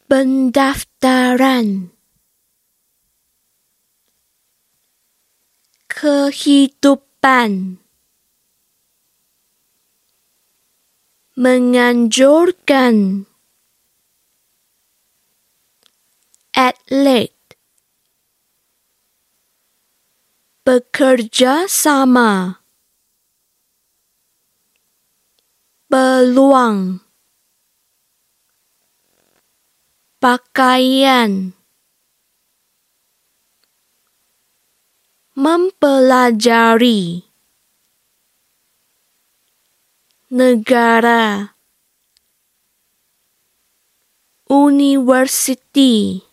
Pendaftaran. Kehidupan. Menganjurkan. Atlet. Bekerja sama. Peluang. Pakaian. Mempelajari. Negara. Universiti.